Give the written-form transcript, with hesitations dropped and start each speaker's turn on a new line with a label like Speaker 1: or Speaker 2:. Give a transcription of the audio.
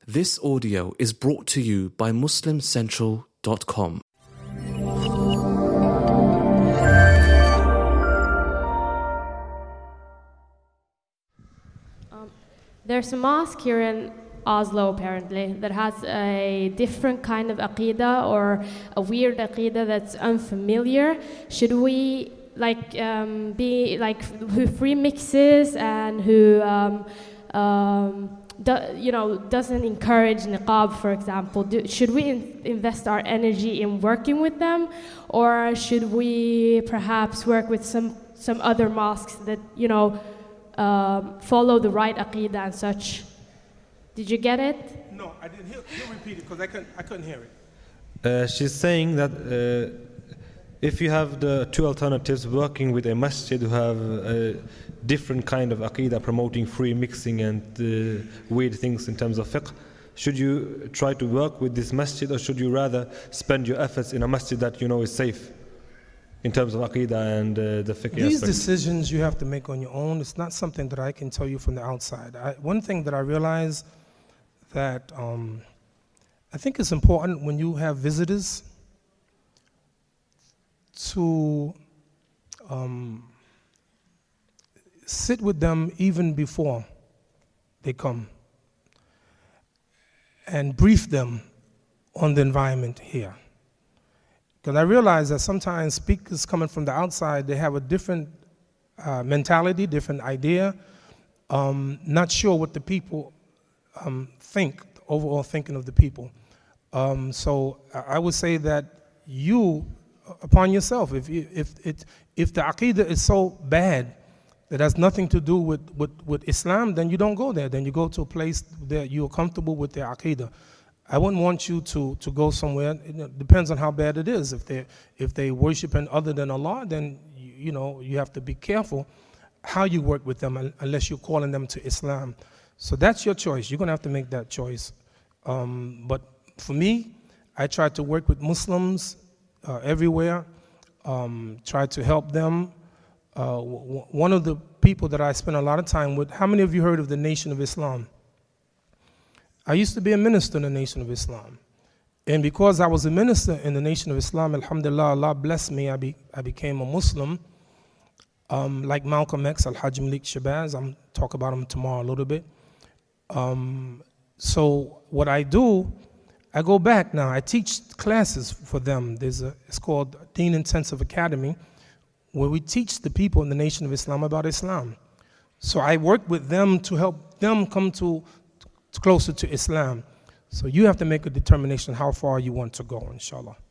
Speaker 1: This audio is brought to you by MuslimCentral.com.
Speaker 2: There's a mosque here in Oslo, apparently, that has a different kind of aqidah, or a weird aqidah that's unfamiliar. Should we be like who free mixes and who doesn't encourage niqab, for example? Should we invest our energy in working with them, or should we perhaps work with some other mosques that follow the right aqidah and such? Did you get it?
Speaker 3: No, I didn't. He'll repeat it because I couldn't hear it.
Speaker 4: She's saying that if you have the two alternatives, working with a masjid who have a different kind of aqidah, promoting free mixing and weird things in terms of fiqh, should you try to work with this masjid, or should you rather spend your efforts in a masjid that you know is safe in terms of aqidah and the fiqh
Speaker 3: These
Speaker 4: aspect?
Speaker 3: decisions you have to make on your own. It's not something that I can tell you from the outside. One thing that I realize that I think it's important when you have visitors to sit with them even before they come and brief them on the environment here. Because I realize that sometimes speakers coming from the outside, they have a different mentality, different idea, not sure what the people think, the overall thinking of the people. So I would say that you, upon yourself, if the aqidah is so bad that has nothing to do with Islam, then you don't go there. Then you go to a place that you're comfortable with their aqidah. I wouldn't want you to go somewhere. It depends on how bad it is. If they worshiping other than Allah, then you have to be careful how you work with them, unless you're calling them to Islam. So that's your choice. You're going to have to make that choice. But for me, I try to work with Muslims everywhere, try to help them. One of the people that I spend a lot of time with, how many of you heard of the Nation of Islam? I used to be a minister in the Nation of Islam. And because I was a minister in the Nation of Islam, alhamdulillah, Allah blessed me, I became a Muslim. Like Malcolm X, Al-Hajj Malik Shabazz, I'm talk about him tomorrow a little bit. So what I do, I go back now, I teach classes for them. It's called Deen Intensive Academy, where we teach the people in the Nation of Islam about Islam. So I work with them to help them come to closer to Islam. So you have to make a determination how far you want to go, inshallah.